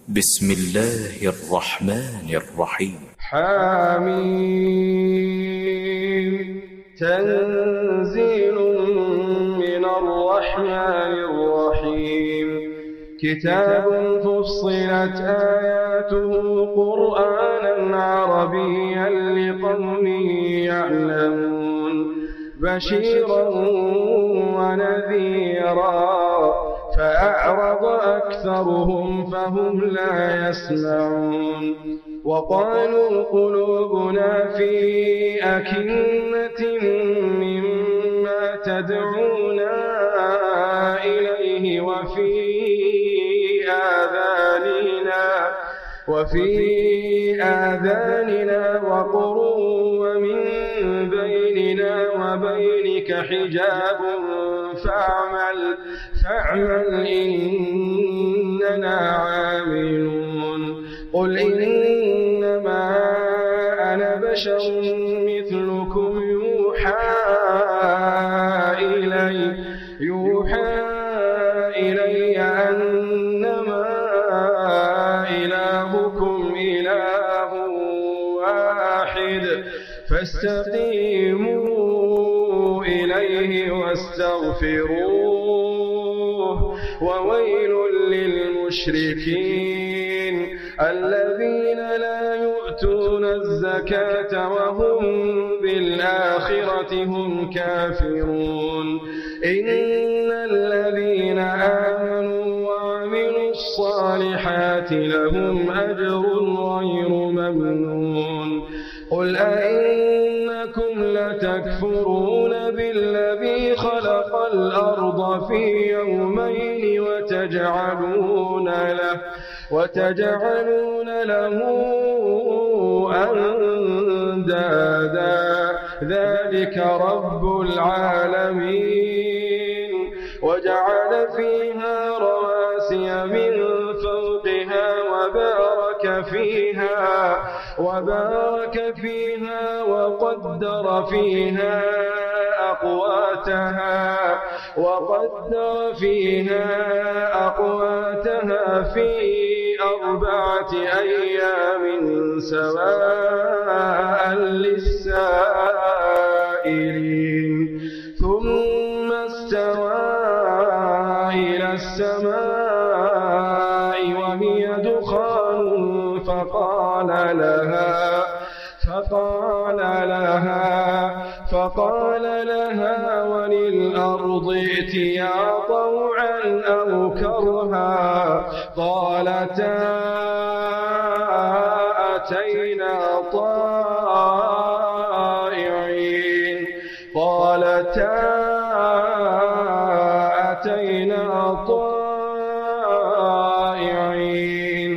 بسم الله الرحمن الرحيم. حميم. تنزيل من الرحمن الرحيم. كتاب فصلت آياته قرآنا عربيا لقوم يعلمون بشيرا ونذيرا فأعرض أكثرهم فهم لا يسمعون. وقالوا قلوبنا في أكنة مما تدعونا إليه وفي آذاننا وقر ومن بيننا وبينك حجاب فاعمل إننا عاملون. قل إنما أنا بشر مثلكم يوحى إلي أنما إلهكم إله واحد فاستقيموا إليه واستغفروه. وويل للمشركين الذين لا يؤتون الزكاة وهم بالآخرة هم كافرون. إن الذين آمنوا وعملوا الصالحات لهم أجر غير ممنون. قل أئنكم لتكفرون بالذي خلق الأرض في يومين وتجعلون له أندادا ذلك رب العالمين. وجعل فيها رواسي من فوقها وبارك فيها وقدر فيها أقواتها في 4 أيام سواء للسائلين. ثم استوى إلى السماء وهي دخان فقال لها وللأرض ائتيا طوعا أو كرها قالتا أتينا طائعين.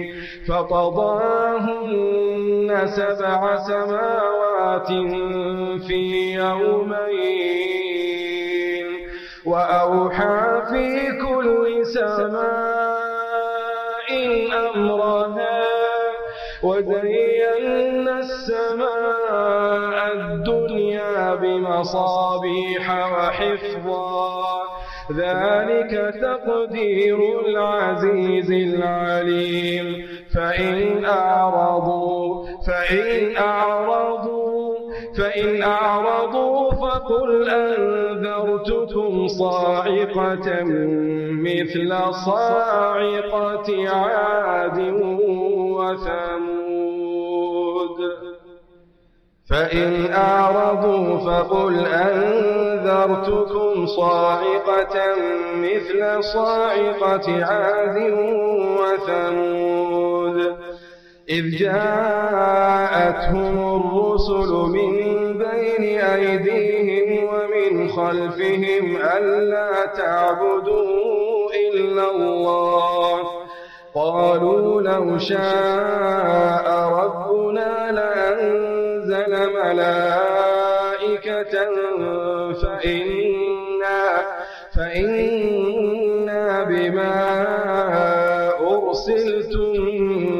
فقضاهن 7 سماوات في يومين وأوحى في كل سماء أمرها وزينا السماء الدنيا بمصابيح وحفظا ذلك تقدير العزيز العليم. فإن أعرضوا فقل أنذرتكم صاعقة مثل صاعقة عاد وثمود. فإن أعرضوا فقل أنذرتكم صاعقة مثل صاعقة عاد وثمود إذ جاءتهم الرسل من بين أيديهم ومن خلفهم ألا تعبدوا إلا الله قالوا لو شاء ربنا لأنزل ملائكة فإنا بما أرسلتم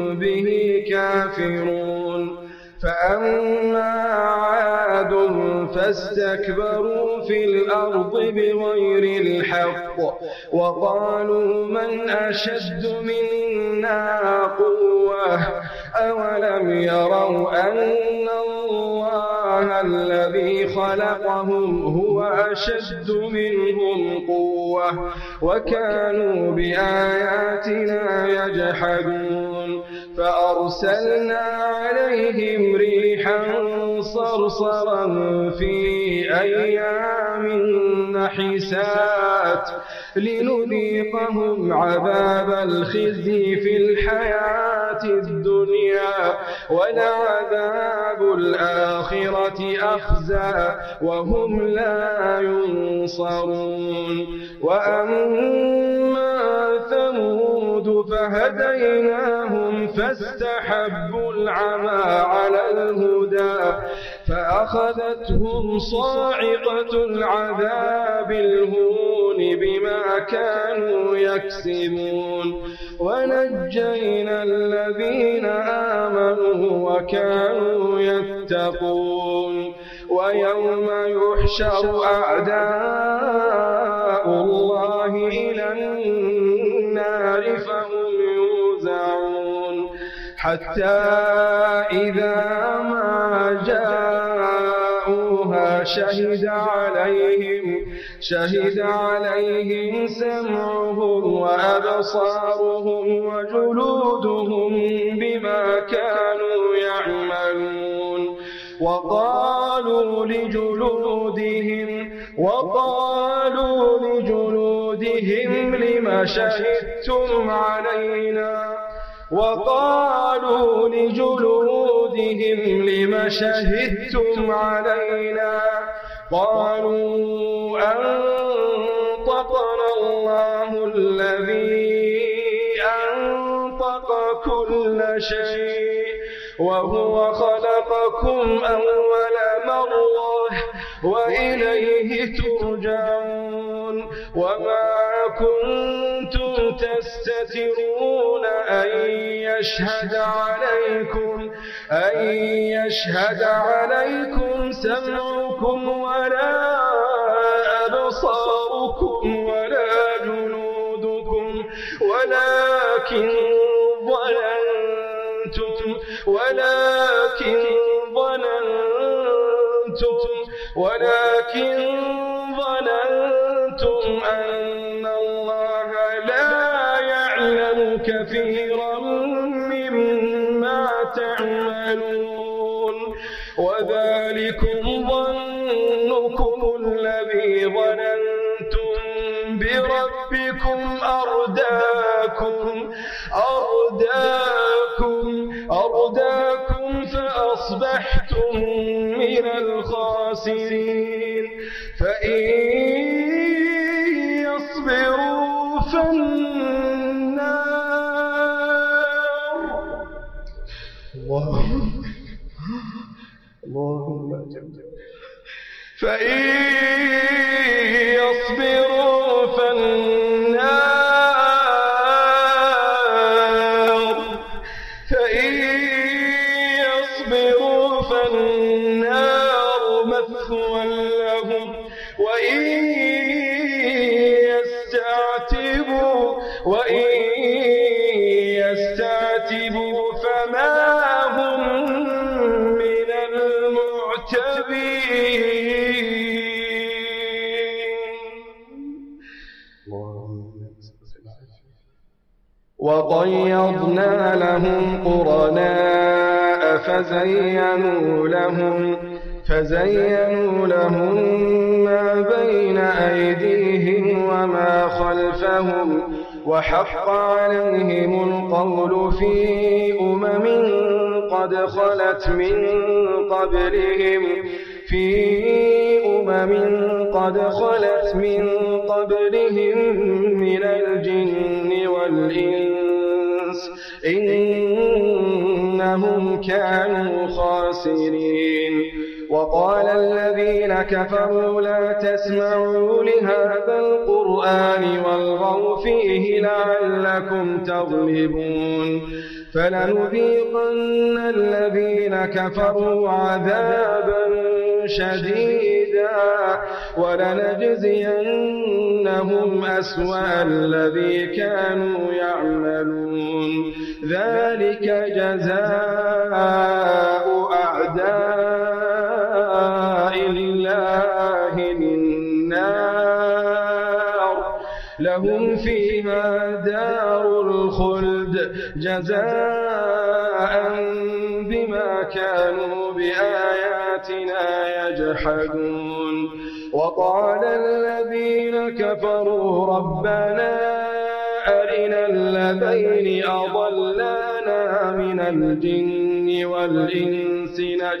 به كافرون. فأما عاد فاستكبروا في الأرض بغير الحق وقالوا من أشد منا قوة أولم يروا أن الله الذي خلقهم هو أشد منهم قوة وكانوا بآياتنا يجحدون فأرسلنا عليهم ريحا صرصرا في أيام نحسات لنذيقهم عذاب الخزي في الحياة الدنيا ولعذاب الآخرة أخزى وهم لا ينصرون وأما ثمود فهديناهم فاستحبوا العمى على الهدى فأخذتهم صاعقة العذاب الهون بما كانوا يكسبون ونجينا الذين آمنوا وكانوا يتقون ويوم يحشر أعداء الله إلى النار فهم يوزعون حتى إذا ما جاءوها شهد عليهم سمعهم وأبصارهم وجلودهم بما كانوا يعملون وقالوا لجلودهم لم شهدتم علينا قالوا أنطقنا الله الذي أنطق كل شيء وهو خلقكم أول مرة وإليه ترجعون وما كنتم تستترون أن يشهد عليكم سمعكم ولا أبصاركم ولا جلودكم ولكن ظننتم أن الله لا يعلم كثيرا مما تعملون وذلكم ظنكم الذي ظننتم بربكم أرداكم فأصبحتم من الخاسرين فإن يصبروا فالنار اللهم فإن يصبروا فالنار مثوى لهم وإن يستعتبوا فما هم من المعتبين وقيضنا لهم قرناء فزينوا لهم ما بين أيديهم وما خلفهم وحق عليهم القول في قد خلت من قبلهم من الجن والإنس إنهم كانوا خاسرين وقال الذين كفروا لا تسمعوا لهذا القرآن والغوا فيه لعلكم تغلبون فلنذيقن الذين كفروا عذابا شديدا ولنجزينهم أسوأ الذي كانوا يعملون ذلك جزاء أعداء الله النار لهم فيها دار الخلد جزاء بما كانوا بآياتنا يجحدون وقال الذين كفروا ربنا أرنا الذين أضلانا من الجن والإنس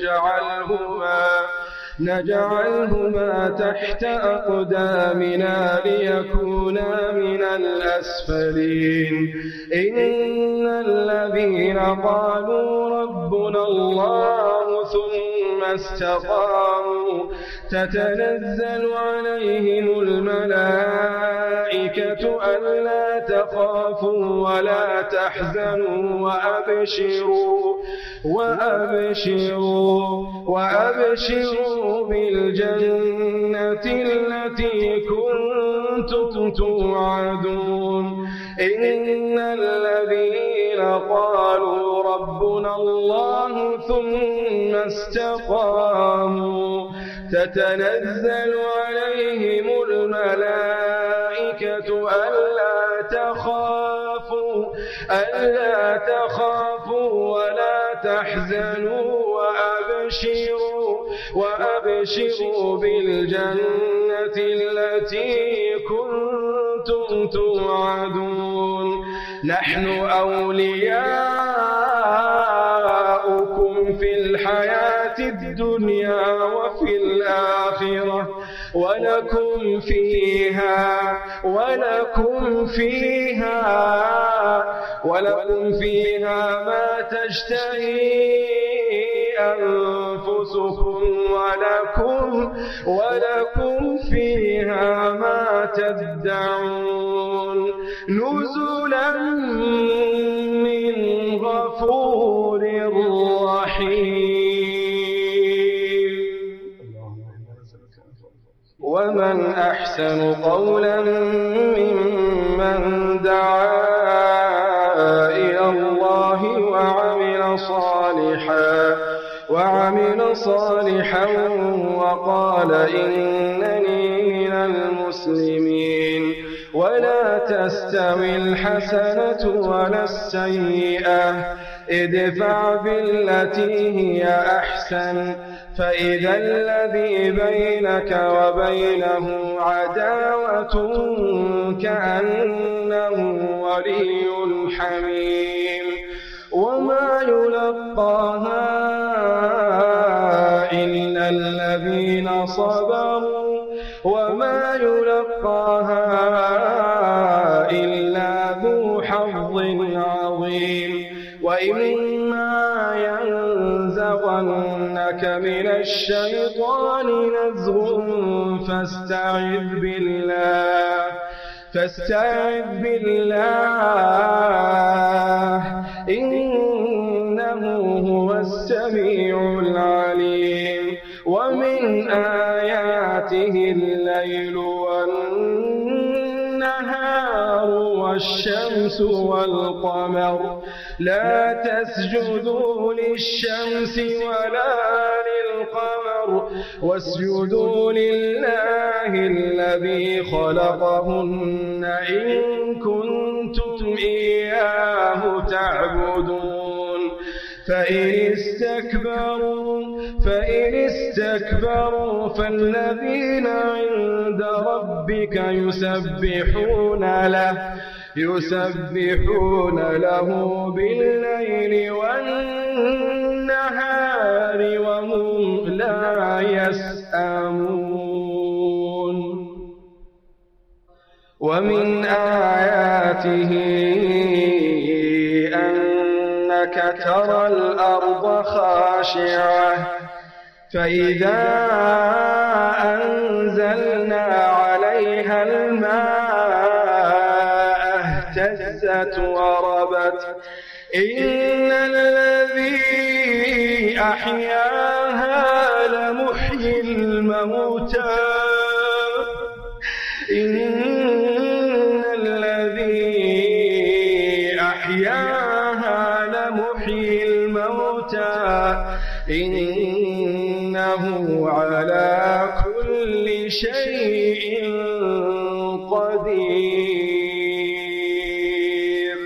نجعلهما تحت أقدامنا ليكونا من الأسفلين إن الذين قالوا ربنا الله ثم استقاموا تتنزل عليهم الملائكة ألا تخافوا ولا تحزنوا وأبشروا بالجنة التي كنتم توعدون إن الذين قالوا ربنا الله ثم استقاموا تتنزل عليهم الملائكة ألا تخافوا ولا تحزنوا وأبشروا بالجنة التي كنتم توعدون نحن أولياؤكم في الحياة الدنيا وفي الآخرة ولكم فيها ما تشتهي أنفسكم ولكم فيها ما تدعون نزلا من غفور رحيم ومن أحسن قولا ممن دعا إلى الله وعمل صالحا وقال إنني من المسلمين ولا تستوي الحسنة ولا السيئة ادفع بالتي هي أحسن فإذا الذي بينك وبينه عداوة كأنه ولي حميم وما يلقاها إلا الذين صبروا وما يلقاها إلا ذو حظ عظيم وإما ينزغنك من الشيطان نزغ فاستعذ بالله إنه هو السميع العليم ومن آياته الليل والنهار والشمس والقمر لا تسجدوا للشمس ولا للقمر واسجدوا لله الذي خلقهن إن كنتم إياه تعبدون فإن استكبروا فالذين عند ربك يسبحون له بالليل والنهار وهم لا يسأمون ومن آياته أنك ترى الأرض خاشعة فإذا أنزلنا عليها الماء اهتزت وربت إن الذي أحياها لمحيي الموتى إن الذي أحياها لمحيي الموتى إنه على كل شيء قدير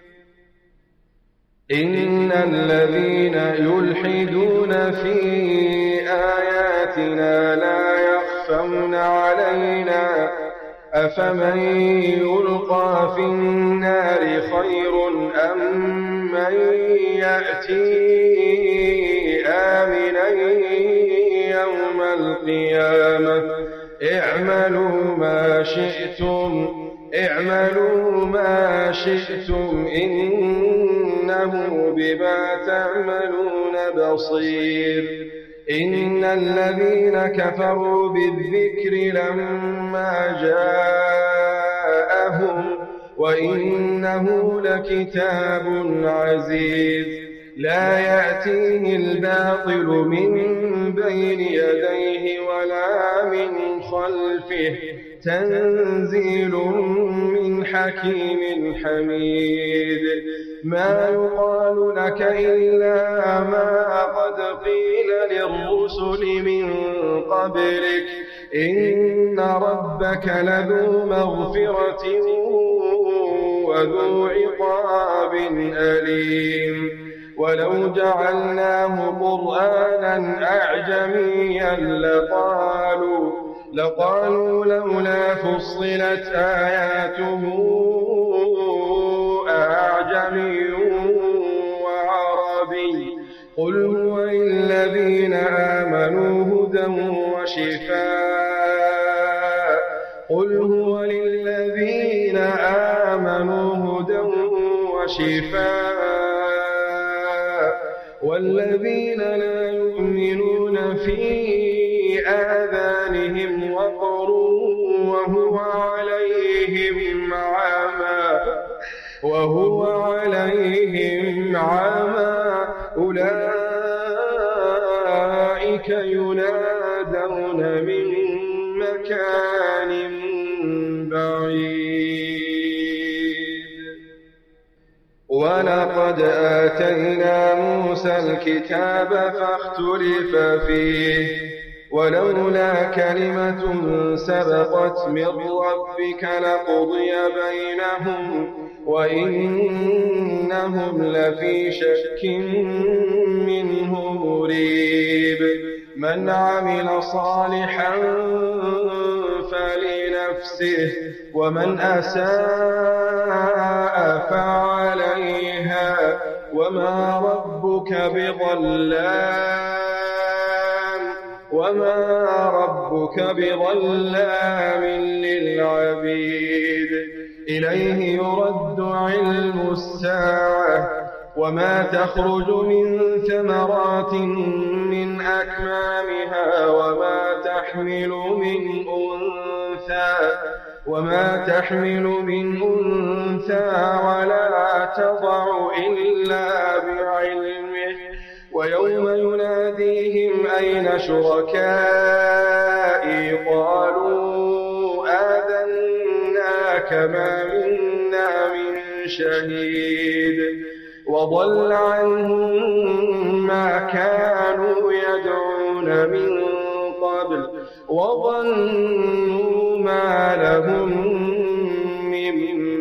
إن الذين يلحدون في آياتنا لا يخفون علينا أفمن يلقى في النار خير أم من يأتي آمنا يوم القيامة اعملوا ما شئتم إنه بما تعملون بصير إن الذين كفروا بالذكر لما جاءهم وإنه لكتاب عزيز لا يأتيه الباطل من بين يديه ولا من خلفه تنزيل من حكيم حميد ما يقال لك إلا ما قد قيل للرسل من قبلك إن ربك لذو مغفرة وذو عقاب أليم ولو جعلناه قرآنا أعجميا لقالوا لولا فصلت آياته أعجمي وعربي قل هو للذين آمنوا هدى وشفاء والذين لا يؤمنون في آذانهم وقر وهو عليهم عمى أولئك ينادون من مكان بعيد ولقد آتينا موسى الكتاب فاختلف فيه ولولا كلمة سبقت من ربك لقضي بينهم وإنهم لفي شك منه مريب من عمل صالحا فلنفسه ومن أساء فعليها وما ربك بظلام للعبيد إليه يرد علم الساعة وما تخرج من ثمرات من أكمامها وما تحمل من أنثى ولا تضع إلا بعلمه ويوم يناديهم أين شركائي قالوا آذناك ما منا من شهيد وضل عنهم ما كانوا يدعون من قبل وظنوا ما لهم من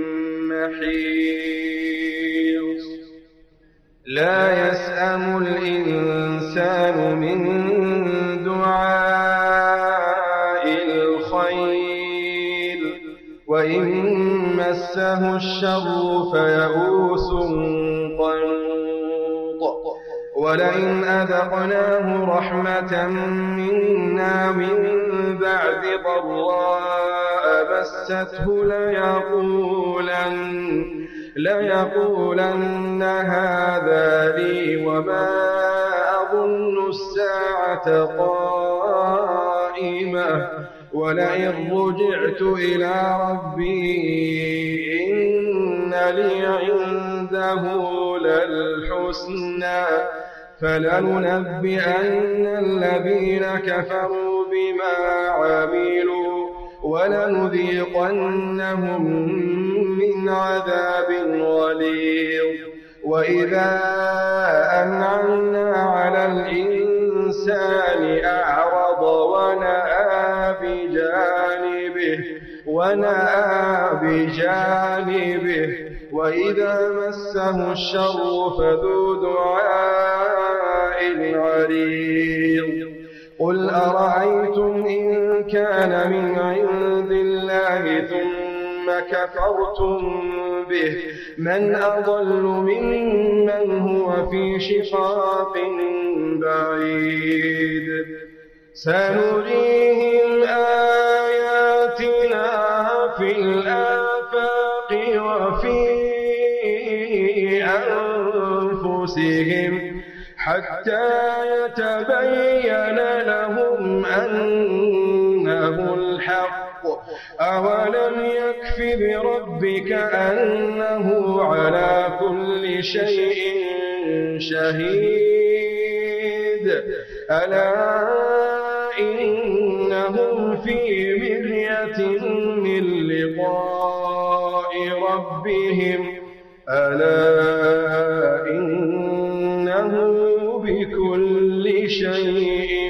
محيص لا يسأم الإنسان من دعاء الخير وإن مسه الشر فيئوس قنوط ولئن أذقناه رحمة منا من بعد ضراء مسته ليقولن هذا لي وما أظن الساعة قائمة ولئن رجعت إلى ربي إن لي عنده للحسنى فلننبئن الذين كفروا بما عملوا ولنذيقنهم من عذاب غليظ. وإذا أنعمنا على الإنسان أعرض ونأى بجانبه وإذا مسه الشر فذو دعاء عريض. قل أرأيتم إن كان من عند الله ثم كفرتم به من أضل ممن هو في شقاق بعيد. سنريهم آياتنا في الآفاق وفي أنفسهم حتى يتبين لهم أنه الحق. أولم يكف بربك أنه على كل شيء شهيد. ألا إنهم في مرية من لقاء ربهم ألا إنه بكل شيء